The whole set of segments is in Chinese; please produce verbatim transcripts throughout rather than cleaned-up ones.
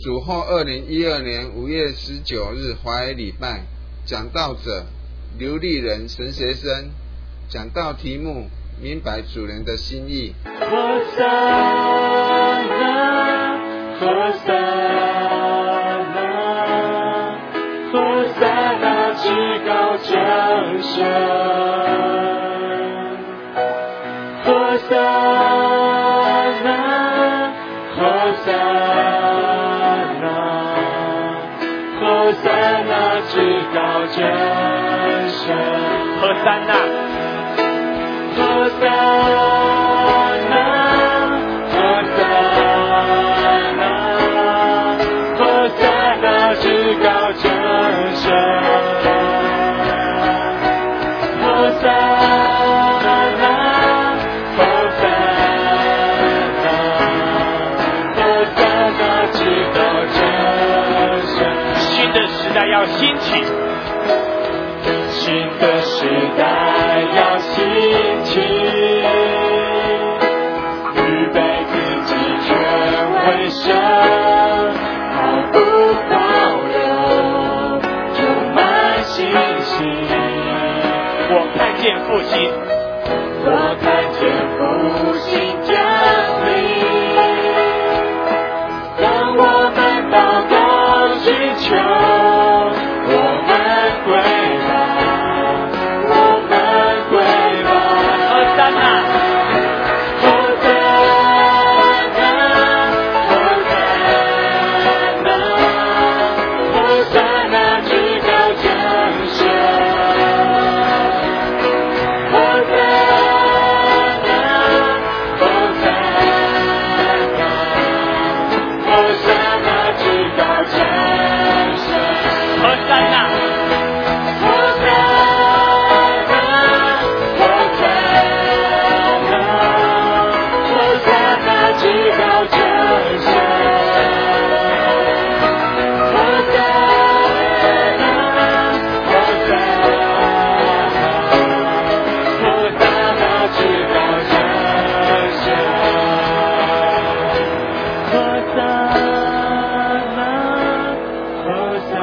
主后二零一二年五月十九日华语礼拜，讲道者刘立人神学生，讲道题目明白主人的心意。 何塞那，何塞那，何塞那，至高真神，何塞那，何塞那，何塞那，至高真神，何塞那，何塞那，何塞那，何塞那，至高真神，何塞那，何塞那，何塞那，至高真神。新的时代要兴起，新的时代要兴起，预备自己全为神，毫不保留，充满信心。我看见复兴，我看见复兴降临。当我们祷告祈求，我们跪拜，我们跪拜。何塞那，何塞那，何塞那，何塞那，至高真神，何塞那，何塞那，何塞那，至高真神，何塞那，何塞那，何塞那，何塞那，至高真神，何塞那，何塞那，何塞那，至高真神，何塞那，何塞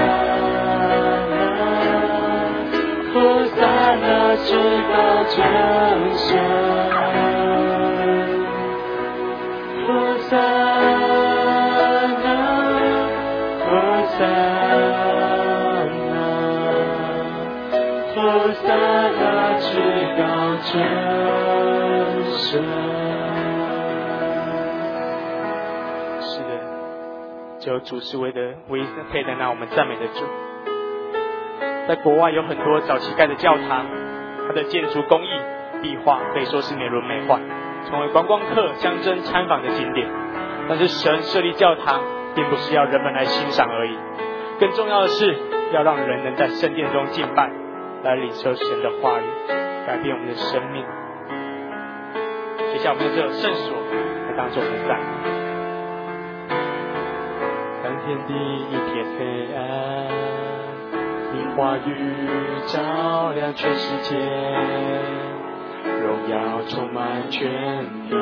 那，何塞那，至高真神，何塞那，何塞那，何塞那，至高真神。是的，只有主是唯的唯一配得那我们赞美的主。在国外有很多早期盖的教堂，它的建筑工艺、壁画可以说是美轮美奂，成为观光客象征参访的景点。但是神设立教堂，并不是要人们来欣赏而已，更重要的是要让人能在圣殿中敬拜，来领受神的话语，改变我们的生命。接下来我们用这首圣所来当作我们的赞美。当天地一片黑暗，你话语照亮全世界，荣耀充满全地，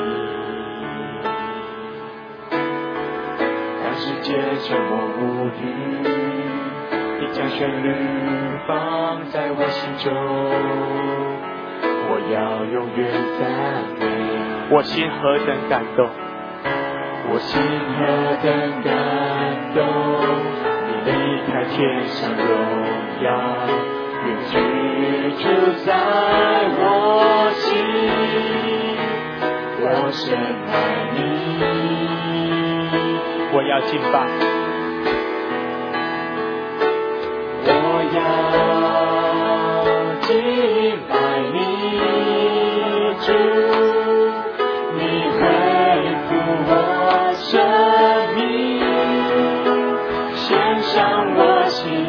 让世界沉默无语，你将旋律放在我心中，我要永远赞美。我心何等感动，我心何等感动，你离开天上荣耀，愿居住在我心，我深爱你。我要敬拜，我要敬拜你，主，你恢复我生命，献上我心，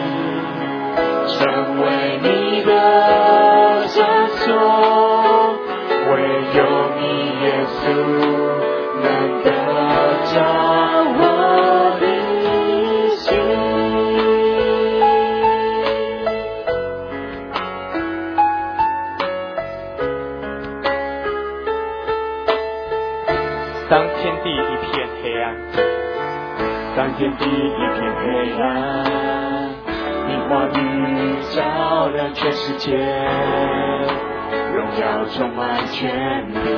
成为你的圣所，唯有你耶稣能得着我的心。当天地一片黑暗， 当天地一片黑暗，你话语照亮全世界，荣耀充满全地，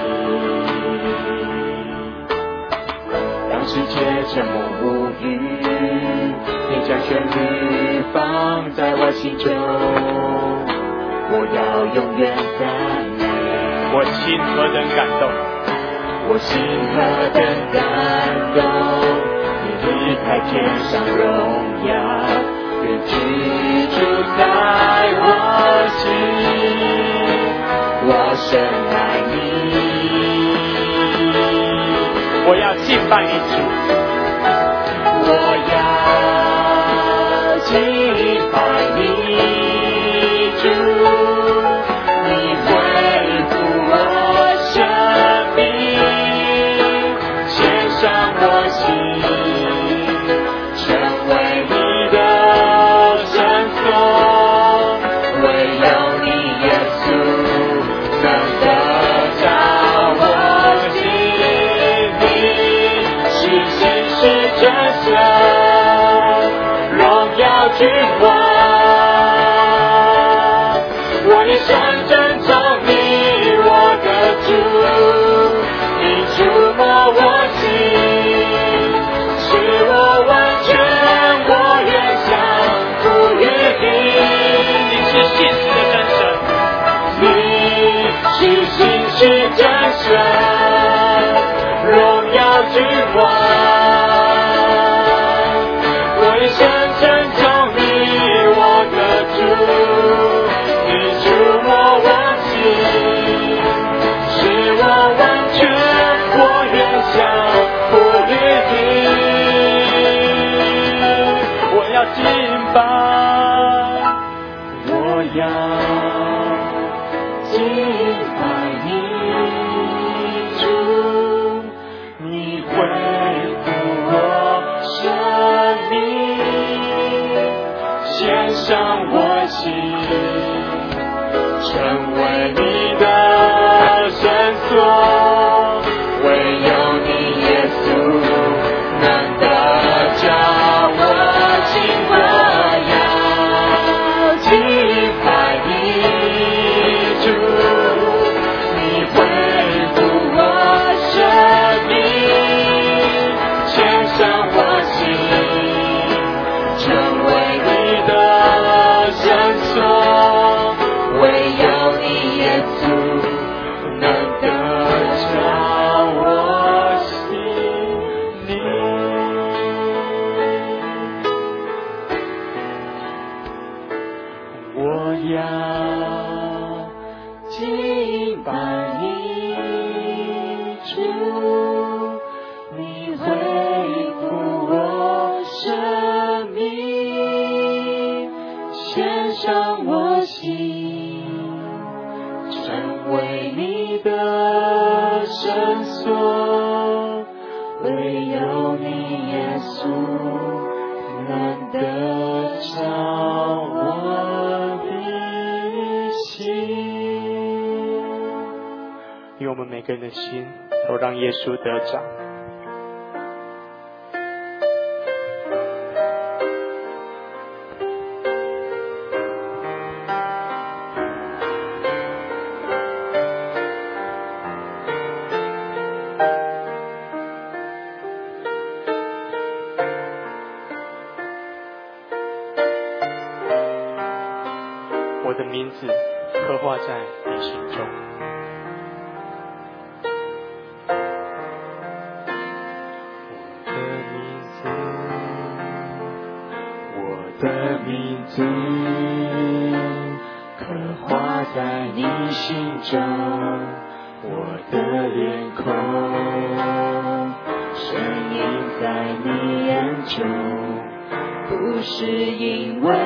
让世界沉默无语，你将旋律放在我心中，我要永远赞美。 我心何等感动， 我心何等感动，你离开天上荣耀，愿居住在我心，我深爱你。 我要敬拜你主， 我要敬拜你主，你恢复我生命，献上我心，成为你的圣所，唯有你耶稣能得着我心里，是心是真神，荣耀君王，我一生珍重你我的主，你触摸我心，使我完全，我愿降服于你。 你是信实的真神， 你是信实真神，荣耀君王，我一生珍重你我的主，你触摸我心，使我完全，我愿降服于你。我要敬拜，我要敬拜你主，你恢复我生命，献上我心，成为你的圣所，唯有你耶稣能得着我心，我要敬拜你主，你恢复我生命，献上我心，成为你的圣所，唯有你耶稣能得着我心里。我要敬拜你主，你恢复我生命，献上我心，成为你的圣所，唯有你耶稣能得着我的心。 因为我们每个人的心都让耶稣得着。我的名字刻画在你心中。 我的名字刻画在你心中，我的脸孔深印在你眼中，不是因为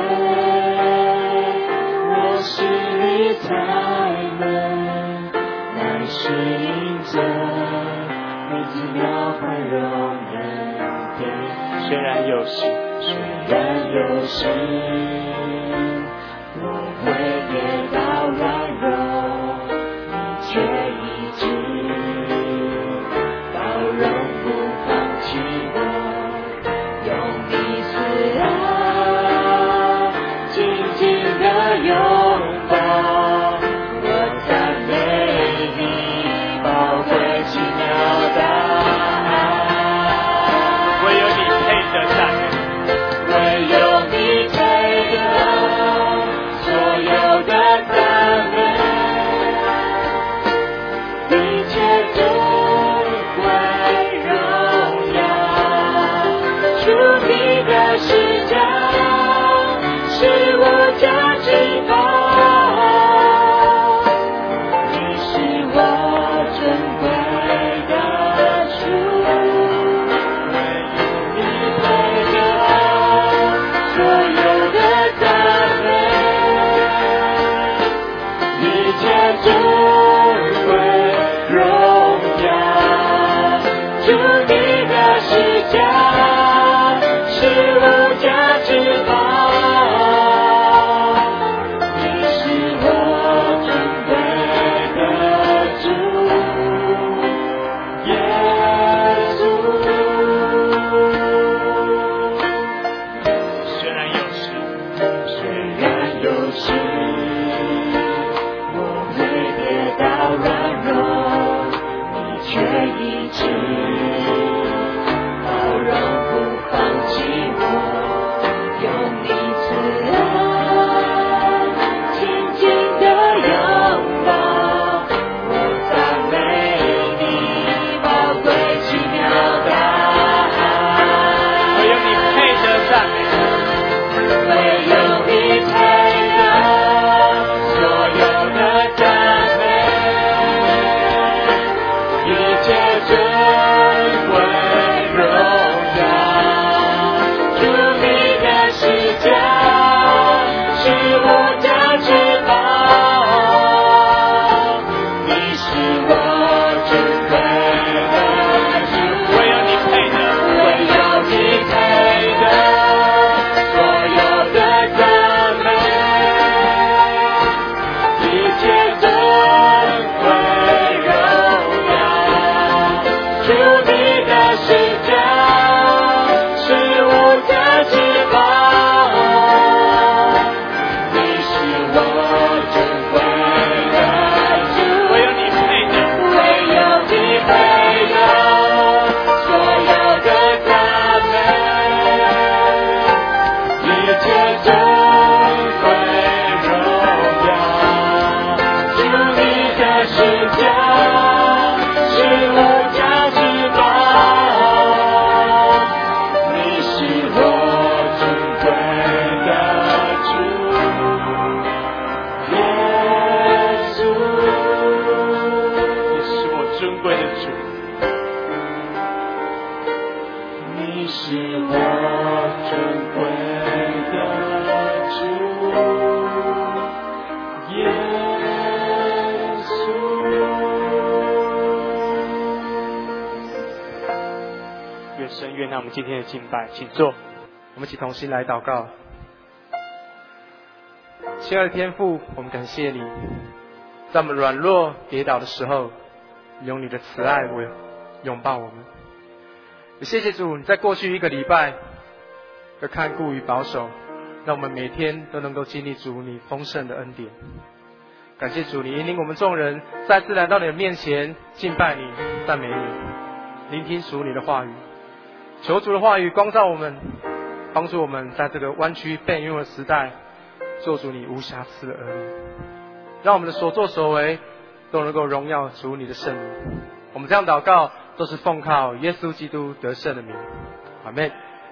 我是你才能，乃是因着你奇妙宽容恩典。 虽然有时， 虽然有时我会跌倒软弱，你却一直包容不放弃我， 今天的敬拜，请坐。我们一起同心来祷告。亲爱的天父，我们感谢你，在我们软弱跌倒的时候，用你的慈爱为拥抱我们。也谢谢主，你在过去一个礼拜的看顾与保守，让我们每天都能够经历主你丰盛的恩典。感谢主，你引领我们众人再次来到你的面前，敬拜你，赞美你，聆听主你的话语。求主的话语光照我们，帮助我们在这个弯曲悖谬的时代，做主你无瑕疵的儿女，让我们的所作所为都能够荣耀主你的圣名。我们这样祷告，都是奉靠耶稣基督得胜的名，阿们。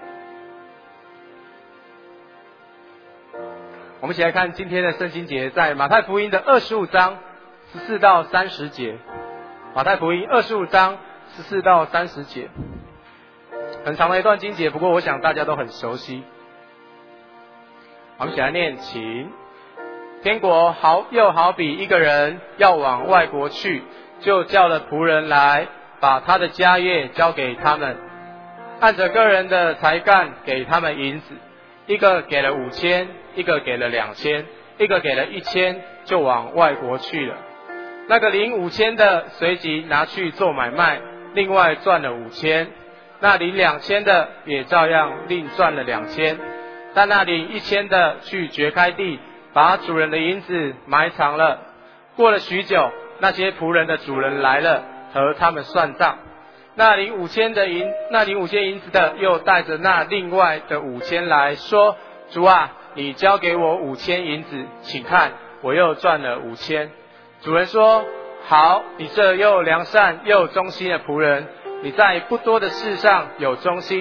我们一起来看今天的圣经节，在马太福音的二十五章十四到三十节。马太福音二十五章十四到三十节。很长的一段经节，不过我想大家都很熟悉。我们一起来念，请。天国好又好比一个人要往外国去，就叫了仆人来，把他的家业交给他们，按着个人的才干给他们银子，一个给了五千，一个给了两千，一个给了一千，就往外国去了。那个领五千的随即拿去做买卖，另外赚了五千。那领两千的也照样另赚了两千，但那领一千的去掘开地，把主人的银子埋藏了。过了许久，那些仆人的主人来了，和他们算账。那领五千的银，那领五千银子的又带着那另外的五千来说：主啊，你交给我五千银子，请看，我又赚了五千。主人说：好，你这又良善又忠心的仆人。你在不多的事上有忠心，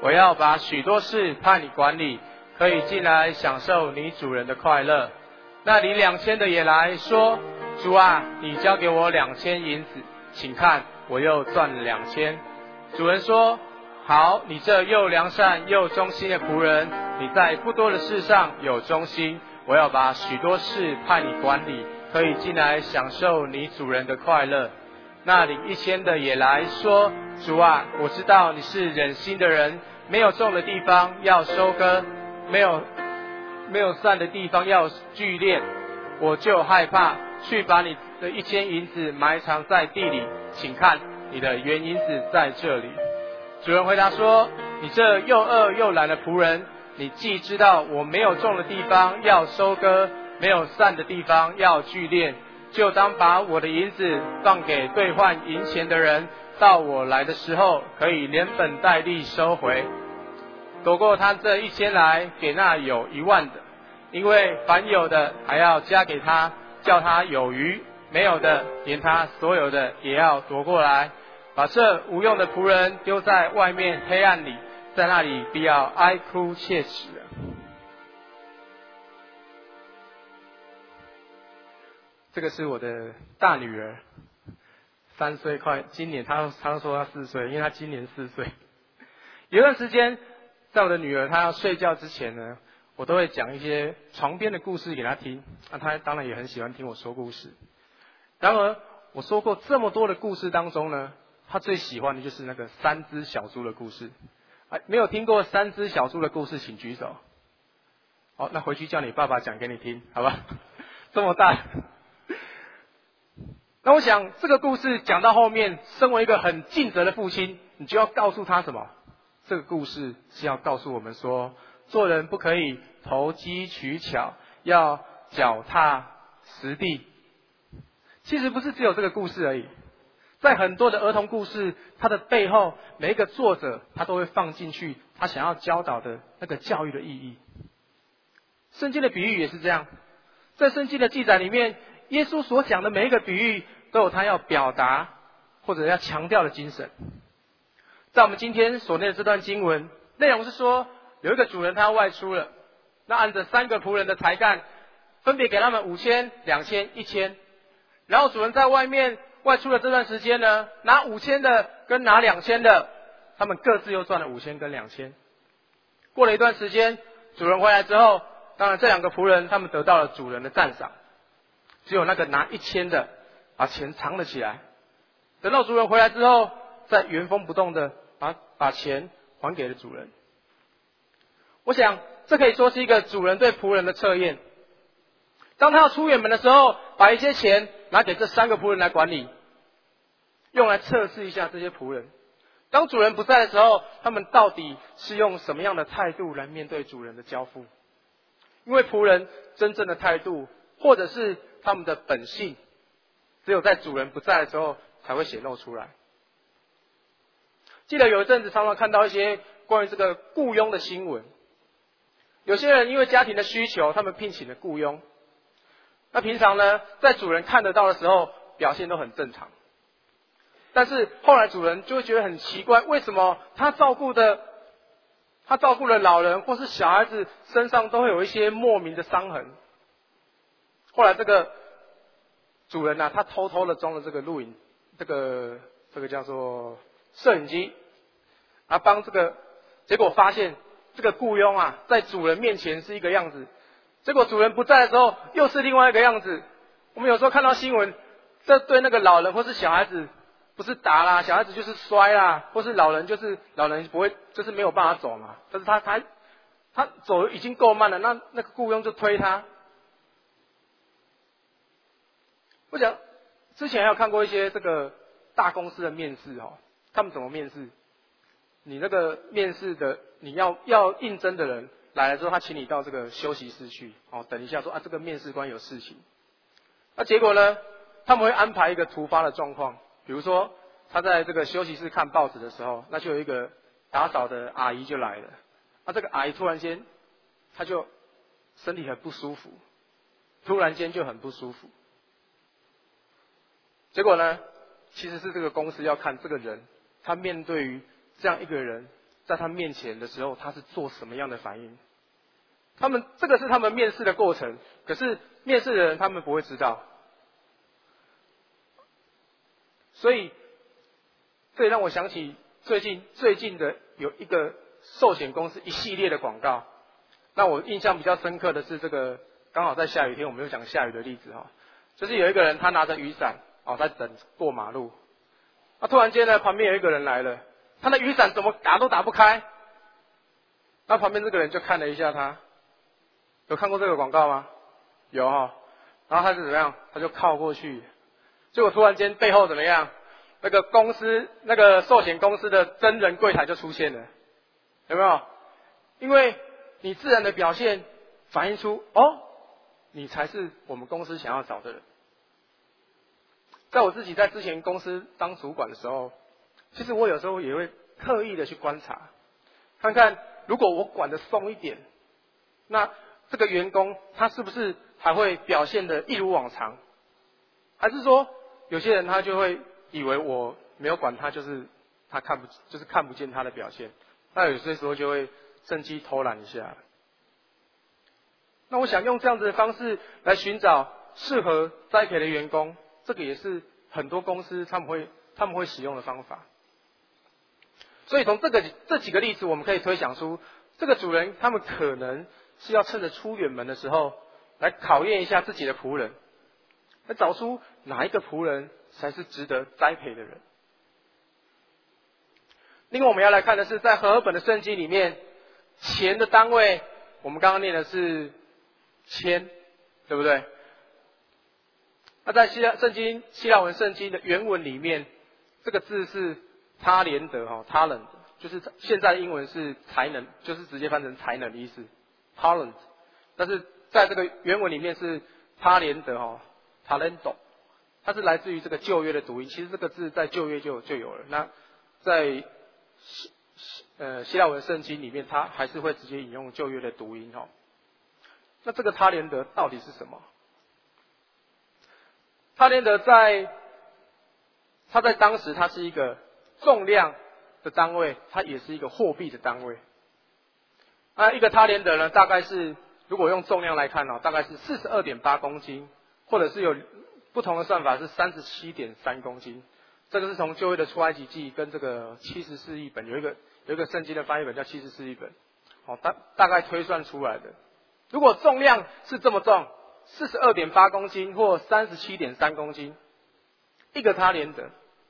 我要把许多事派你管理，可以进来享受你主人的快乐。那领两千的也来说，主啊，你交给我两千银子，请看，我又赚了两千。主人说，好，你这又良善又忠心的仆人，你在不多的事上有忠心，我要把许多事派你管理，可以进来享受你主人的快乐。那领一千的也来说，主啊，我知道你是忍心的人，没有种的地方要收割，没有没有散的地方要聚敛，我就害怕，去把你的一千银子埋藏在地里，请看，你的原银子在这里。主人回答说，你这又饿又懒的仆人，你既知道我没有种的地方要收割，没有散的地方要聚敛，就当把我的银子放给兑换银钱的人，到我来的时候可以连本带利收回。夺过他这一千来，给那有一万的，因为凡有的还要加给他，叫他有余；没有的，连他所有的也要夺过来。把这无用的仆人丢在外面黑暗里，在那里必要哀哭切齿了。这个是我的大女儿，三岁快，今年她她说她四岁，因为她今年四岁。有一段时间，在我的女儿她要睡觉之前呢，我都会讲一些床边的故事给她听，那她当然也很喜欢听我说故事。然而我说过这么多的故事当中呢，她最喜欢的就是那个三只小猪的故事。啊，没有听过三只小猪的故事请举手。好，那回去叫你爸爸讲给你听，好吧？这么大。那我想这个故事讲到后面，身为一个很尽责的父亲，你就要告诉他什么？这个故事是要告诉我们说，做人不可以投机取巧，要脚踏实地。其实不是只有这个故事而已，在很多的儿童故事，它的背后每一个作者他都会放进去他想要教导的那个教育的意义。圣经的比喻也是这样，在圣经的记载里面，耶稣所讲的每一个比喻都有他要表达或者要强调的精神。在我们今天所念的这段经文内容是说，有一个主人他要外出了，那按着三个仆人的才干，分别给他们五千、两千、一千。然后主人在外面外出的这段时间呢，拿五千的跟拿两千的，他们各自又赚了五千跟两千。过了一段时间，主人回来之后，当然这两个仆人他们得到了主人的赞赏，只有那个拿一千的把钱藏了起来，等到主人回来之后，再原封不动的把把钱还给了主人。我想这可以说是一个主人对仆人的测验。当他要出远门的时候，把一些钱拿给这三个仆人来管理，用来测试一下这些仆人。当主人不在的时候，他们到底是用什么样的态度来面对主人的交付？因为仆人真正的态度，或者是他们的本性，只有在主人不在的时候才会显露出来。记得有一阵子常常看到一些关于这个雇佣的新闻，有些人因为家庭的需求，他们聘请了雇佣。那平常呢，在主人看得到的时候，表现都很正常。但是后来主人就会觉得很奇怪，为什么他照顾的，他照顾的老人或是小孩子身上都会有一些莫名的伤痕？后来这个主人啊，他偷偷的装了这个录影，这个这个叫做摄影机，啊，帮这个，结果发现这个雇佣啊，在主人面前是一个样子。结果主人不在的时候，又是另外一个样子。我们有时候看到新闻，这对那个老人或是小孩子，不是打啦，小孩子就是摔啦，或是老人就是老人不会，就是没有办法走嘛。但是他他他走已经够慢了，那那个雇佣就推他。我想之前还有看过一些这个大公司的面试哦，他们怎么面试？你那个面试的你要要应征的人来了之后，他请你到这个休息室去，哦，等一下说啊，这个面试官有事情。那结果呢，他们会安排一个突发的状况，比如说他在这个休息室看报纸的时候，那就有一个打扫的阿姨就来了。那这个阿姨突然间，她就身体很不舒服，突然间就很不舒服。结果呢，其实是这个公司要看这个人，他面对于这样一个人， 在他面前的时候，他是做什么样的反应？他们这个是他们面试的过程，可是面试的人他们不会知道。所以，这也让我想起最近最近的有一个寿险公司一系列的广告。那我印象比较深刻的是这个，刚好在下雨天，我们又讲下雨的例子哈，就是有一个人他拿着雨伞哦，在等过马路，那突然间呢，旁边有一个人来了，他的雨伞怎么打都打不开，那旁边这个人就看了一下他，有看过这个广告吗？有哈、哦，然后他是怎么样？他就靠过去，结果突然间背后怎么样？那个公司那个寿险公司的真人柜台就出现了，有没有？因为你自然的表现反映出哦，你才是我们公司想要找的人。在我自己在之前公司当主管的时候，其实我有时候也会刻意的去观察，看看如果我管得松一点，那这个员工他是不是还会表现得一如往常，还是说有些人他就会以为我没有管他，就是他看不就是看不见他的表现，那有些时候就会趁机偷懒一下。那我想用这样子的方式来寻找适合栽培的员工，这个也是很多公司他们会他们会使用的方法。所以从这个这几个例子，我们可以推想出，这个主人他们可能是要趁着出远门的时候，来考验一下自己的仆人，来找出哪一个仆人才是值得栽培的人。另外我们要来看的是，在和合本的圣经里面，钱的单位，我们刚刚念的是千，对不对？那在希腊圣经希腊文圣经的原文里面，这个字是他连德哈 talent， 就是现在的英文是才能，就是直接翻成才能的意思 talent， 但是在这个原文里面是他连德哈 talento， 它是来自于这个旧约的读音，其实这个字在旧约就就有了。那在呃希腊文圣经里面，它还是会直接引用旧约的读音哈。那这个他连德到底是什么？他连德在他在当时它是一个重量的单位，它也是一个货币的单位。那一个他连德呢，大概是如果用重量来看呢、哦，大概是 四十二点八公斤，或者是有不同的算法是 三十七点三公斤。这个是从旧约的出埃及记跟这个七十四译本有一个有一个圣经的翻译本叫七十四译本，好、哦、大大概推算出来的。如果重量是这么重 ，四十二点八公斤或 三十七点三公斤，一个他连德。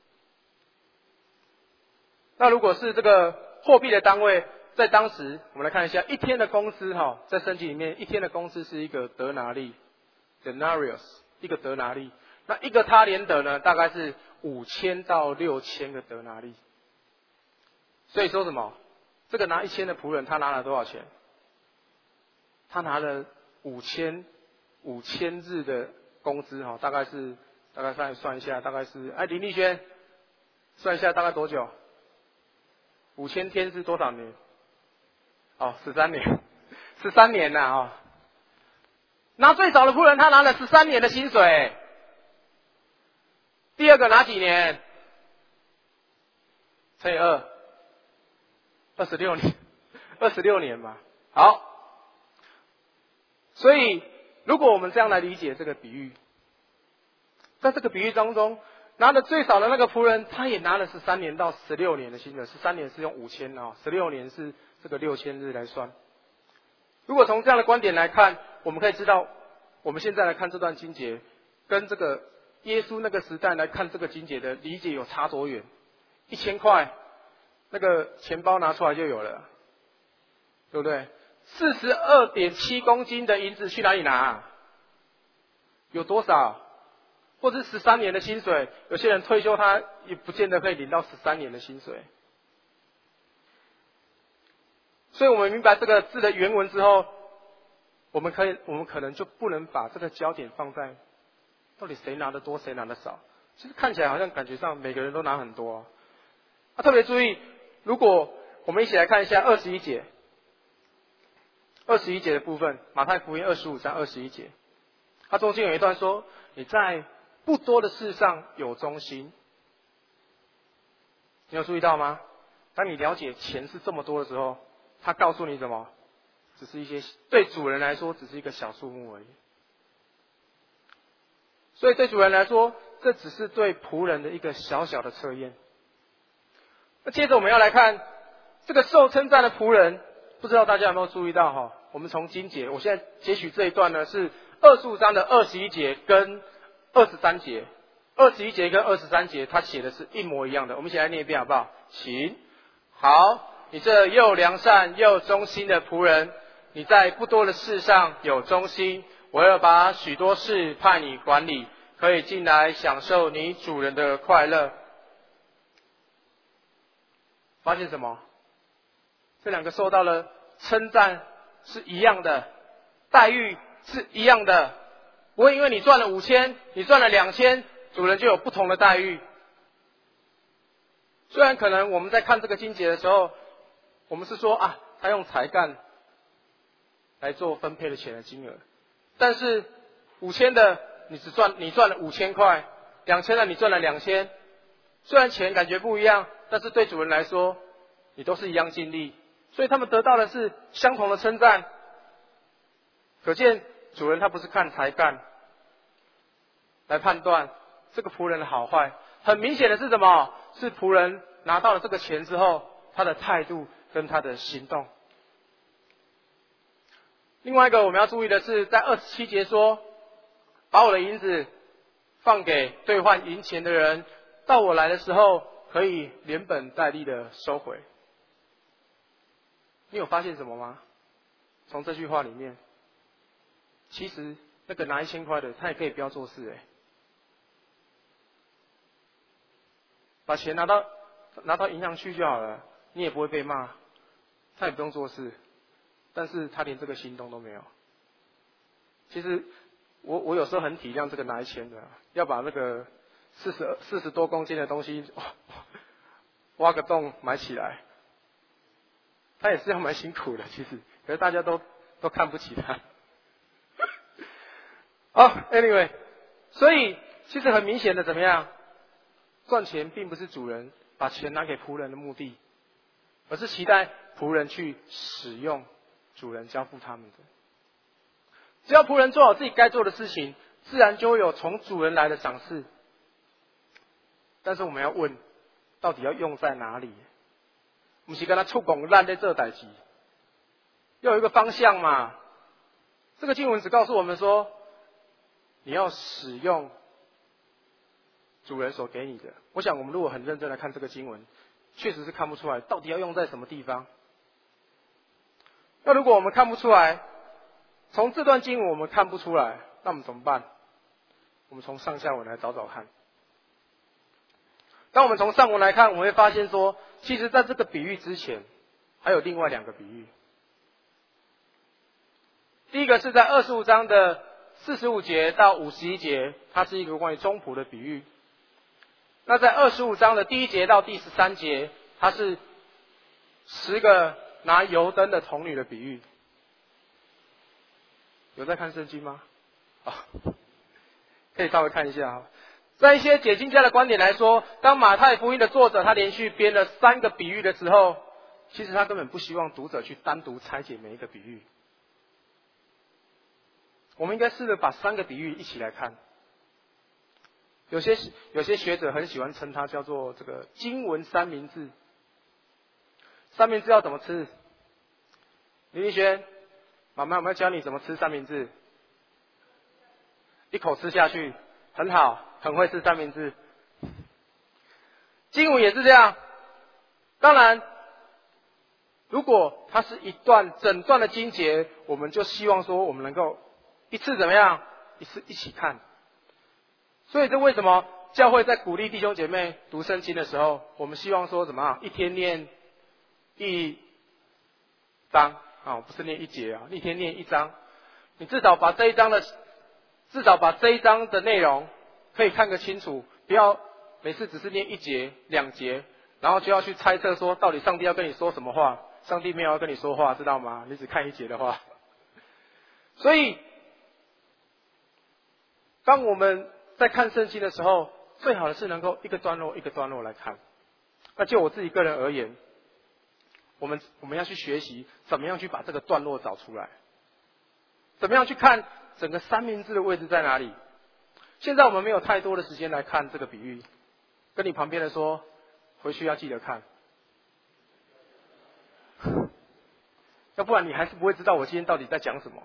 那如果是这个货币的单位，在当时我们来看一下，一天的工资哈，在圣经里面一天的工资是一个德拿利 denarius， 一个德拿利。那一个他连德呢，大概是五千到六千个德拿利。所以说什么？这个拿一千的仆人，他拿了多少钱？他拿了五千五千日的工资哈，大概是大概算算一下，大概是哎林丽轩，算一下大概多久？五千天是多少年？哦，十三年，十三年呐啊、哦！拿最少的仆人，他拿了十三年的薪水。第二个拿几年？乘以二，二十六年，二十六年嘛。好。所以，如果我们这样来理解这个比喻，在这个比喻当中，拿的最少的那个仆人，他也拿了十三年到十六年的薪水，十三年是用五千啊，十六年是这个六千日来算。如果从这样的观点来看，我们可以知道，我们现在来看这段经节，跟这个耶稣那个时代来看这个经节的理解有差多远？一千块，那个钱包拿出来就有了，对不对？四十二点七公斤的银子去哪里拿？有多少？或者是十三年的薪水？有些人退休他也不见得可以领到十三年的薪水。所以我们明白这个字的原文之后，我们可以，我们可能就不能把这个焦点放在到底谁拿的多，谁拿的少。其实看起来好像感觉上每个人都拿很多啊。啊，特别注意，如果我们一起来看一下二十一节。二十一节的部分，马太福音二十五章二十一节，它中间有一段说：“你在不多的事上有忠心。”你有注意到吗？ 当你了解钱是这么多的时候，他告诉你什么？只是一些对主人来说只是一个小数目而已。所以对主人来说，这只是对仆人的一个小小的测验。那接着我们要来看这个受称赞的仆人，不知道大家有没有注意到哈？我们从经节，我现在截取这一段呢，是二十五章的二十一节跟二十三节。二十一节跟二十三节，他写的是一模一样的。我们一起来念一遍好不好？请。好，你这又良善又忠心的仆人，你在不多的事上有忠心，我要把许多事派你管理，可以进来享受你主人的快乐。发现什么？这两个受到了称赞是一样的，待遇是一样的，不会因为你赚了五千，你赚了两千，主人就有不同的待遇。虽然可能我们在看这个经节的时候，我们是说啊，他用才干来做分配的钱的金额，但是五千的你只赚你赚了五千块，两千的你赚了两千，虽然钱感觉不一样，但是对主人来说，你都是一样尽力，所以他们得到的是相同的称赞。可见主人他不是看才干来判断这个仆人的好坏，很明显的是什么？是仆人拿到了这个钱之后，他的态度跟他的行动。另外一个我们要注意的是，在二十七节说，把我的银子放给兑换银钱的人，到我来的时候可以连本带利的收回。你有发现什么吗？从这句话里面，其实那个拿一千块的，他也可以不要做事哎，把钱拿到拿到银行去就好了，你也不会被骂，他也不用做事，但是他连这个行动都没有。其实我我有时候很体谅这个拿一千的，要把那个四十四十多公斤的东西挖个洞埋起来，他也是要蛮辛苦的，其实，可是大家都都看不起他。好、oh, ，anyway， 所以其实很明显的怎么样？赚钱并不是主人把钱拿给仆人的目的，而是期待仆人去使用主人交付他们的。只要仆人做好自己该做的事情，自然就会有从主人来的赏赐。但是我们要问，到底要用在哪里？不是跟他触拱烂在这代志，要有一个方向嘛。这个经文只告诉我们说，你要使用主人所给你的。我想我们如果很认真来看这个经文，确实是看不出来到底要用在什么地方。那如果我们看不出来，从这段经文我们看不出来，那我们怎么办？我们从上下文来找找看。当我们从上文来看，我们会发现说，其实在这个比喻之前，还有另外两个比喻。第一个是在二十五章的四十五节到五十一节，它是一个关于中仆的比喻。那在二十五章的第一节到第十三节，它是十个拿油灯的童女的比喻。有在看圣经吗？啊，可以稍微看一下啊。在一些解经家的观点来说，当马太福音的作者他连续编了三个比喻的时候，其实他根本不希望读者去单独拆解每一个比喻。我们应该试着把三个比喻一起来看。有些有些学者很喜欢称它叫做这个经文三明治。三明治要怎么吃？林立轩，妈妈有没有教你怎么吃三明治？一口吃下去，很好，很会吃三明治。经文也是这样。当然，如果它是一段整段的经节，我们就希望说我们能够一次怎么样？一次一起看。所以这为什么教会在鼓励弟兄姐妹读圣经的时候，我们希望说怎么样？一天念一章啊，不是念一节啊，一天念一章。你至少把这一章的，至少把这一章的内容可以看个清楚，不要每次只是念一节、两节，然后就要去猜测说到底上帝要跟你说什么话。上帝没有要跟你说话，知道吗？你只看一节的话。所以，当我们在看圣经的时候，最好的是能够一个段落一个段落来看。那就我自己个人而言， 我们我们要去学习怎么样去把这个段落找出来，怎么样去看整个三明治的位置在哪里。现在我们没有太多的时间来看这个比喻，跟你旁边的说，回去要记得看，要不然你还是不会知道我今天到底在讲什么。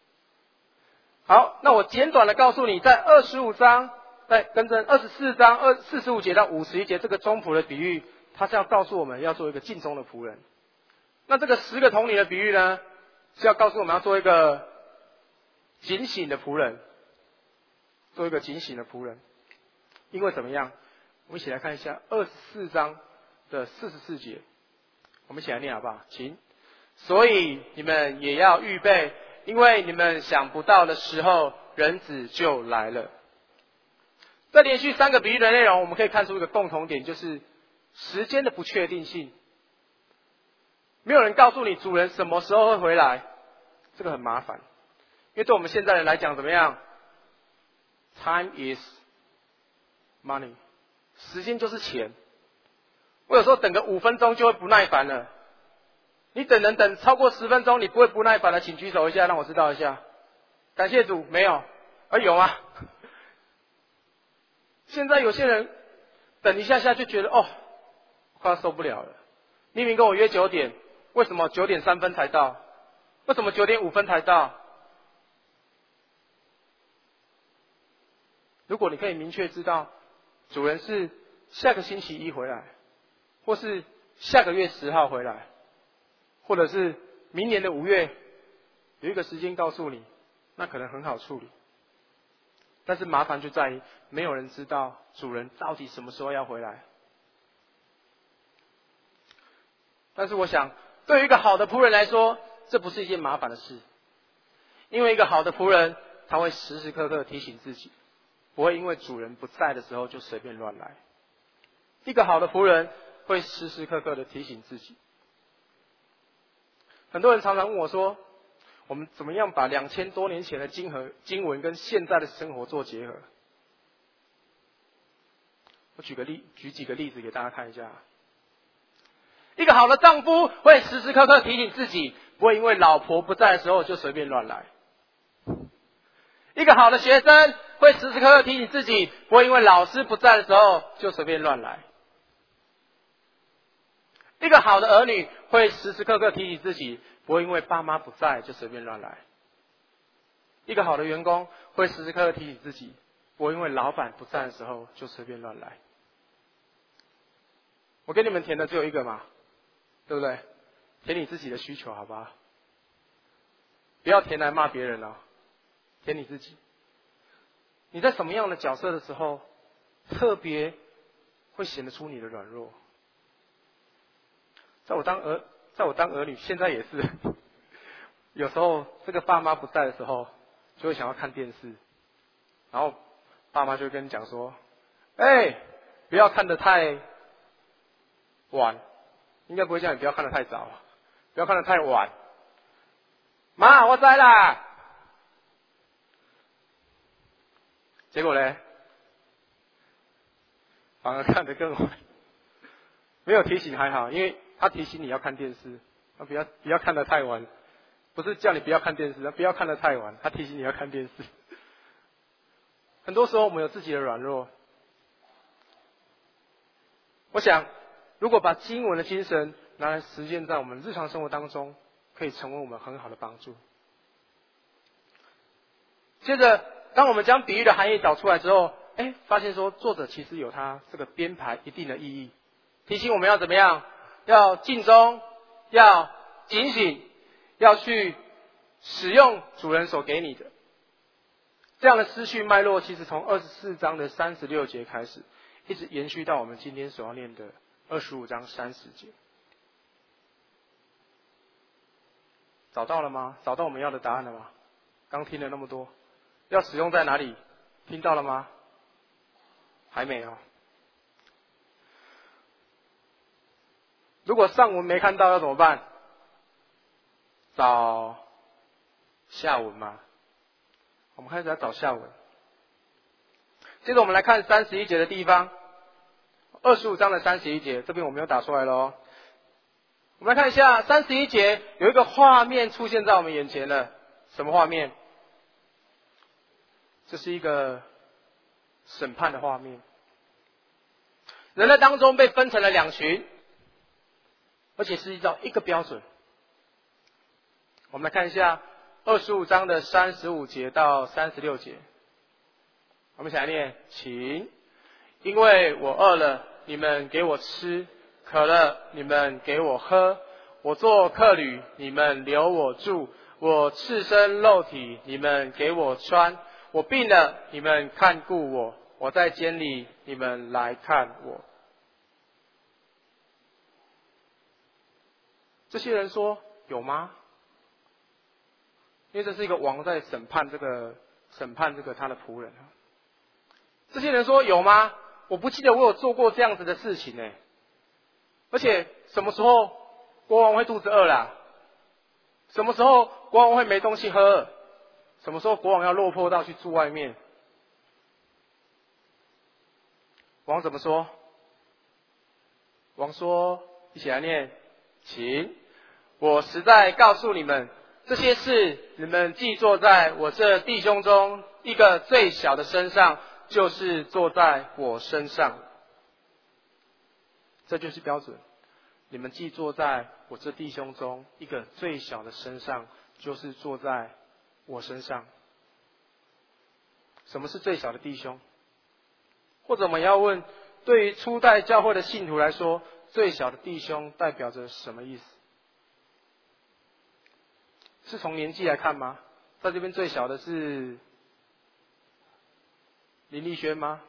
好，那我简短的告诉你，在二十五章，在跟着二十四章二四十五节到五十一节这个中仆的比喻，它是要告诉我们要做一个尽忠的仆人。那这个十个童女的比喻呢，是要告诉我们要做一个警醒的仆人，做一个警醒的仆人。因为怎么样？我们一起来看一下二十四章的四十四节，我们一起来念好不好？请。所以你们也要预备，因为你们想不到的时候，人子就来了。这连续三个比喻的内容，我们可以看出一个共同点，就是时间的不确定性。没有人告诉你主人什么时候会回来，这个很麻烦。因为对我们现在人来讲，怎么样 ？Time is money， 时间就是钱。我有时候等个五分钟就会不耐烦了。你等人等超过十分钟，你不会不耐烦的，请举手一下，让我知道一下。感谢主，没有，啊有啊。现在有些人等一下下就觉得哦，快要受不了了。明明跟我约九点，为什么九点三分才到？为什么九点五分才到？如果你可以明确知道，主人是下个星期一回来，或是下个月十号回来，或者是明年的五月，有一个时间告诉你，那可能很好处理。但是麻烦就在于，没有人知道主人到底什么时候要回来。但是我想，对于一个好的仆人来说，这不是一件麻烦的事，因为一个好的仆人，他会时时刻刻提醒自己，不会因为主人不在的时候就随便乱来。一个好的仆人会时时刻刻的提醒自己。很多人常常问我说，我们怎么样把两千多年前的经和经文跟现在的生活做结合？我举个例，举几个例子给大家看一下。一个好的丈夫会时时刻刻提醒自己，不会因为老婆不在的时候就随便乱来。一个好的学生会时时刻刻提醒自己，不会因为老师不在的时候就随便乱来。一个好的儿女会时时刻刻提醒自己，不会因为爸妈不在就随便乱来。一个好的员工会时时刻刻提醒自己，不会因为老板不在的时候就随便乱来。我给你们填的只有一个嘛，对不对？填你自己的需求，好不好？不要填来骂别人哦，填你自己。你在什么样的角色的时候，特别会显得出你的软弱？在我当儿，在我当儿女，现在也是。有时候这个爸妈不在的时候，就会想要看电视，然后爸妈就会跟你讲说：“哎，不要看得太晚，应该不会叫你不要看得太早，不要看得太晚。”妈，我在啦。结果呢，反而看得更晚。没有提醒还好，因为他提醒你要看电视，他不要不要看得太晚，不是叫你不要看电视，不要看得太晚，他提醒你要看电视。很多时候我们有自己的软弱，我想如果把经文的精神拿来实践在我们日常生活当中，可以成为我们很好的帮助。接着，当我们将比喻的含义找出来之后，哎，发现说作者其实有他这个编排一定的意义，提醒我们要怎么样，要尽忠，要警醒，要去使用主人所给你的。这样的思绪脉络，其实从二十四章的三十六节开始，一直延续到我们今天所要念的二十五章三十节。找到了吗？找到我们要的答案了吗？刚听了那么多，要使用在哪里？听到了吗？还没有。如果上文没看到要怎么办？找下文嘛。我们开始来找下文。接着我们来看三十一节的地方，二十五章的三十一节，这边我没有打出来了哦。 我们来看一下三十一节，有一个画面出现在我们眼前了。什么画面？这是一个审判的画面。人类当中被分成了两群，而且是依照一个标准。我们来看一下二十五章的三十五节到三十六节。我们一起来念，请。因为我饿了，你们给我吃；渴了，你们给我喝；我做客旅，你们留我住；我赤身露体，你们给我穿；我病了，你们看顾我；我在监里，你们来看我。这些人说有吗？因为这是一个王在审判这个审判这个他的仆人。这些人说有吗？我不记得我有做过这样子的事情呢。而且什么时候国王会肚子饿啦？什么时候国王会没东西喝？什么时候国王要落魄到去住外面？王怎么说？王说，一起来念，请。我实在告诉你们，这些事你们既做在我这弟兄中一个最小的身上，就是做在我身上。这就是标准。你们既做在我这弟兄中一个最小的身上，就是做在我身上。什么是最小的弟兄？或者我们要问，对于初代教会的信徒来说，最小的弟兄代表着什么意思？是从年纪来看吗？在这边最小的是林立轩吗？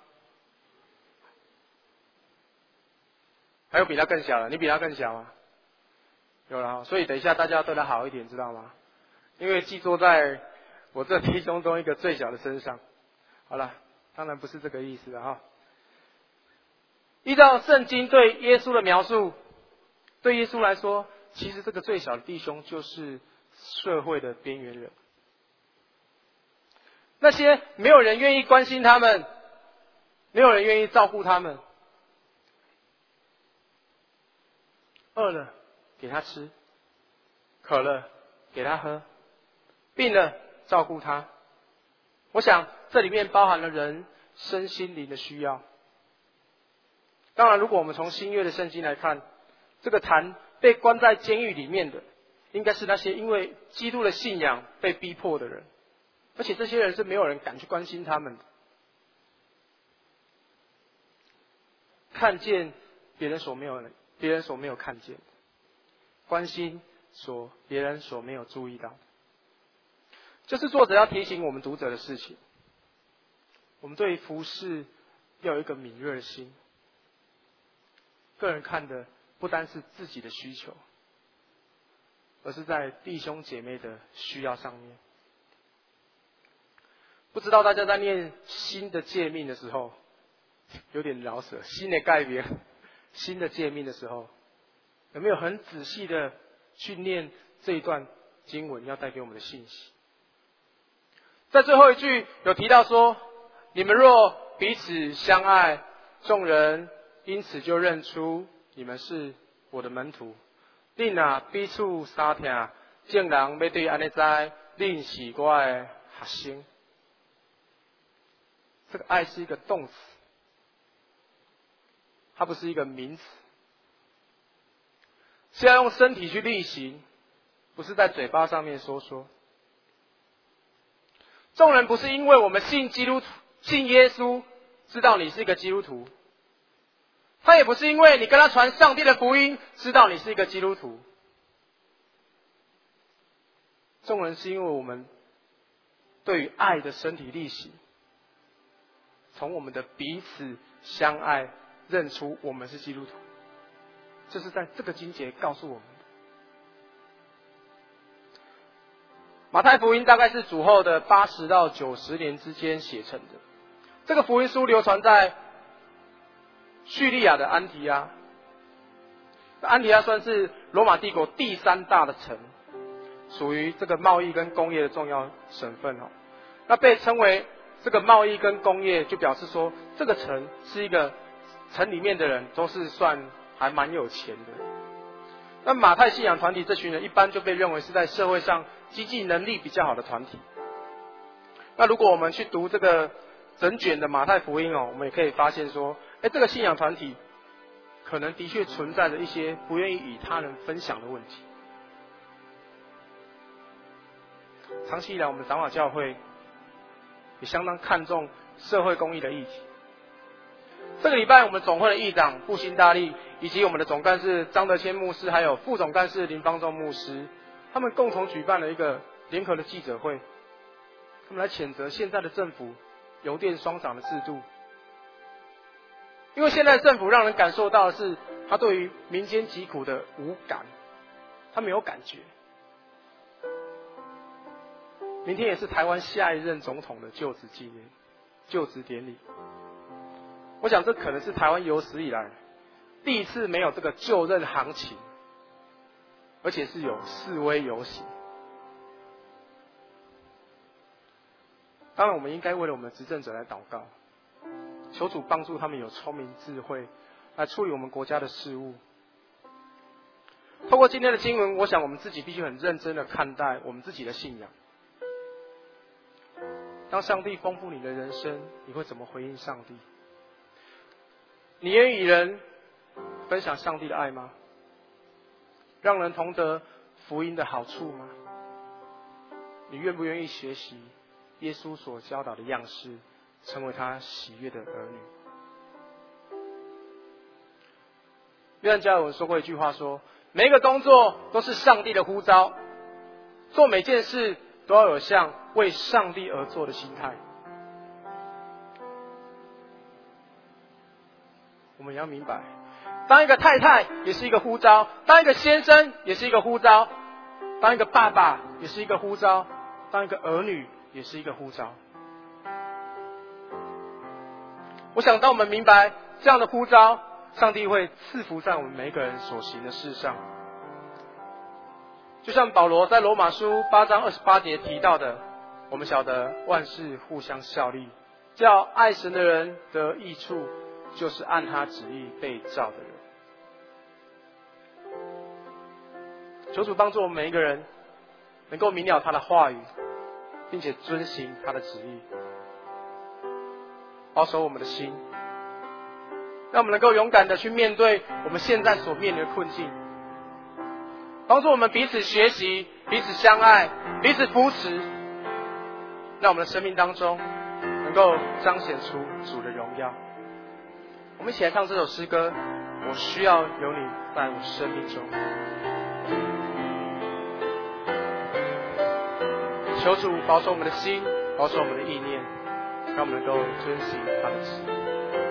还有比他更小的？你比他更小吗？有了，所以等一下大家要对他好一点，知道吗？因为既坐在我这弟兄中一个最小的身上。好了，当然不是这个意思了哈。依照圣经对耶稣的描述，对耶稣来说，其实这个最小的弟兄就是社会的边缘人。那些没有人愿意关心他们，没有人愿意照顾他们。饿了给他吃，渴了给他喝，病了照顾他。我想这里面包含了人身心灵的需要。当然，如果我们从新约的圣经来看，这个谈被关在监狱里面的，应该是那些因为基督的信仰被逼迫的人，而且这些人是没有人敢去关心他们的。看见别人所没有别人所没有看见，关心所别人所没有注意到，这是作者要提醒我们读者的事情。我们对服事要有一个敏锐的心。个人看的不单是自己的需求，而是在弟兄姐妹的需要上面。不知道大家在念新的诫命的时候，有点饶舌，新的概念、新的诫命的时候，有没有很仔细的去念这一段经文要带给我们的信息？在最后一句有提到说，你们若彼此相爱，众人因此就认出你们是我的门徒。你若彼此相听，众人要对安尼知，恁是我的学生。这个爱是一个动词，它不是一个名词，是要用身体去力行，不是在嘴巴上面说说。众人不是因为我们信基督徒、信耶稣，知道你是一个基督徒。他也不是因为你跟他传上帝的福音，知道你是一个基督徒。众人是因为我们对于爱的身体力行，从我们的彼此相爱认出我们是基督徒。这是在这个经节告诉我们的。马太福音大概是主后的八十到九十年之间写成的。这个福音书流传在叙利亚的安提阿。安提阿算是罗马帝国第三大的城，属于这个贸易跟工业的重要省份哦。那被称为这个贸易跟工业，就表示说这个城是一个城里面的人都是算还蛮有钱的。 那马太信仰团体这群人一般就被认为是在社会上经济能力比较好的团体。那如果我们去读这个整卷的马太福音哦，我们也可以发现说，哎，这个信仰团体可能的确存在着一些不愿意与他人分享的问题。长期以来，我们长老教会也相当看重社会公益的议题。这个礼拜，我们总会的议长布辛大力，以及我们的总干事张德谦牧师，还有副总干事林方仲牧师，他们共同举办了一个联合的记者会，他们来谴责现在的政府油电双涨的制度。因为现在的政府让人感受到的是，他对于民间疾苦的无感，他没有感觉。明天也是台湾下一任总统的就职纪念、就职典礼。我想这可能是台湾有史以来第一次没有这个就任行情，而且是有示威游行。当然，我们应该为了我们的执政者来祷告，求主帮助他们有聪明智慧来处理我们国家的事务。透过今天的经文，我想我们自己必须很认真的看待我们自己的信仰。当上帝丰富你的人生，你会怎么回应上帝？你愿意与人分享上帝的爱吗？让人同得福音的好处吗？你愿不愿意学习耶稣所教导的样式，成为他喜悦的儿女？约翰加尔文说过一句话说，每一个工作都是上帝的呼召，做每件事都要有像为上帝而做的心态。我们也要明白，当一个太太也是一个呼召，当一个先生也是一个呼召，当一个爸爸也是一个呼召，当一个儿女也是一个呼召。我想当我们明白这样的呼召，上帝会赐福在我们每一个人所行的事上。就像保罗在罗马书八章二十八节提到的，我们晓得万事互相效力，叫爱神的人得益处，就是按他旨意被召的人。求主帮助我们每一个人能够明了他的话语，并且遵行他的旨意，保守我们的心，让我们能够勇敢的去面对我们现在所面临的困境，帮助我们彼此学习，彼此相爱，彼此扶持，让我们的生命当中能够彰显出主的荣耀。我们一起来唱这首诗歌，我需要有你在我生命中。求主保守我们的心，保守我们的意念，让我们能够遵行他的旨意。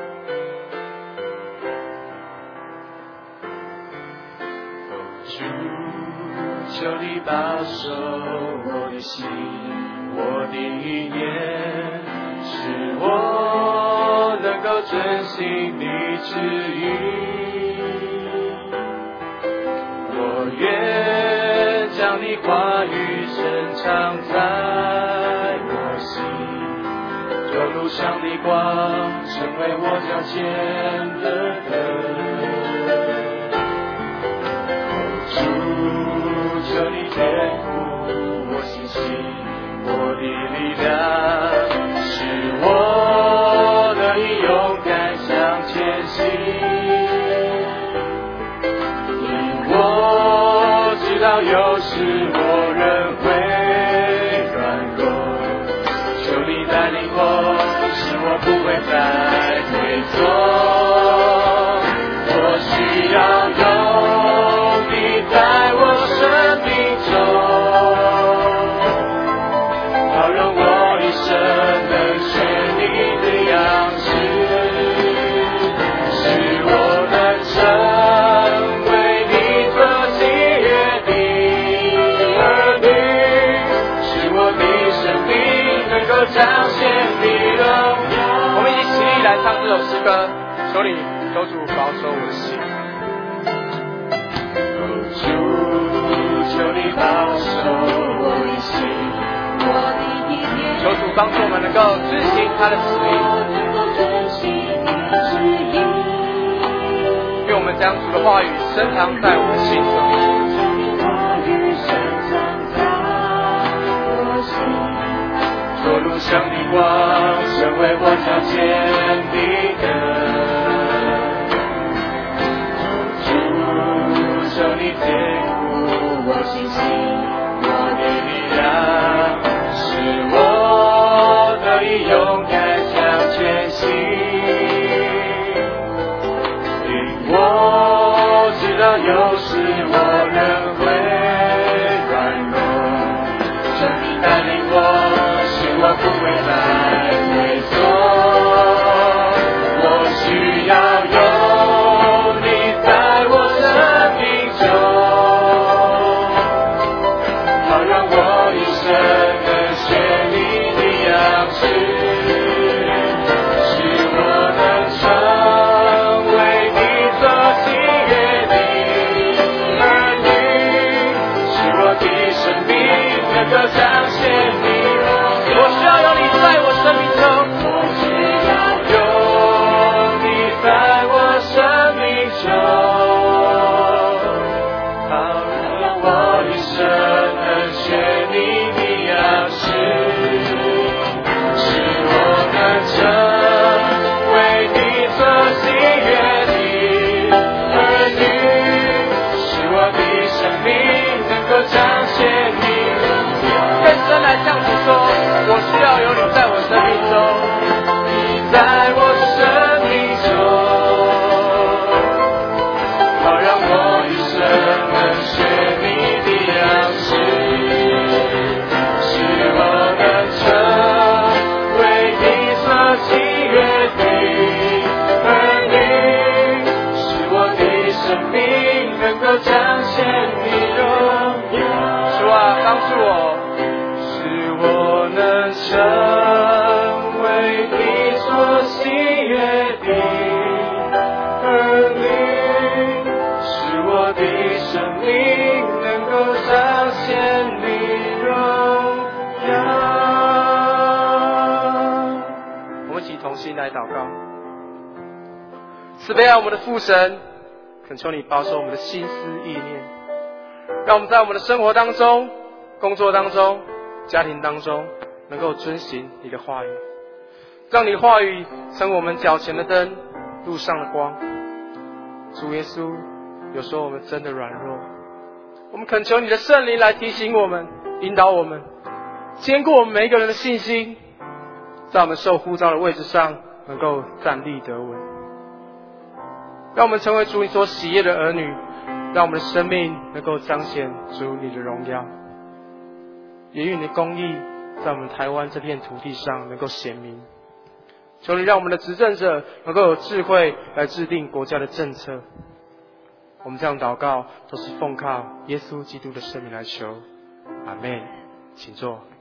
主，求你保守我的心，我的意念，使我能够遵行你旨意。我愿将你话语深藏在我心，就如上的光，成为我脚前的灯。主，求你坚固我信心，我的力量，使我得以勇敢向前行。因我知道有时我仍会软弱，求你带领我，使我不会再退缩。我需要有你在我生命中，好让我一生能学你的样式，使我能成为你所喜悦的儿女，使我的生命能够彰显你荣耀。 我们一起起立来唱这首诗歌，求你求主保守我的心。 主，求你保守我的心，我的意念， 求主帮助我们能够遵行他的旨意， 能够遵行你的旨意。 愿我们将主的话语深藏在我们心中。 上的光成为我脚前的灯，主求你坚固我信心，我的力量，使我得以勇敢向前行。因我知道有时我仍会软弱，求你带领我，使我不会再退缩。我需要有你在我生命中，好让我一生能学你的样式，使我能成为你所喜悦的儿女，使我的生命能够彰显你荣耀。 我需要有你在我生命中， 我需要有你在我生命中，好让我一生能学你的样式，使我能成为你所喜悦的儿女，使我的生命能够彰显你荣耀。 更深来向主说，我需要有你在我生命中， 你在我生命中，好让我一生能学你的样式，使我能成为你所喜悦的儿女，使我的生命能够彰显你荣耀。 主啊，帮助我， 使我能成为你所喜悦的儿女，使我的生命能够彰显你荣耀。 我们一起同心来祷告。慈悲爱我们的父神，恳求你保守我们的心思意念，让我们在我们的生活当中、工作当中、家庭当中，能够遵行你的话语，让你话语成我们脚前的灯，路上的光。主耶稣，有时候我们真的软弱，我们恳求你的圣灵来提醒我们、引导我们，坚固我们每一个人的信心，在我们受呼召的位置上能够站立得稳，让我们成为主你所喜悦的儿女，让我们的生命能够彰显主你的荣耀，也愿你的公义在我们台湾这片土地上能够显明。求你让我们的执政者能够有智慧来制定国家的政策。我们这样祷告都是奉靠耶稣基督的圣名来求，阿们。请坐。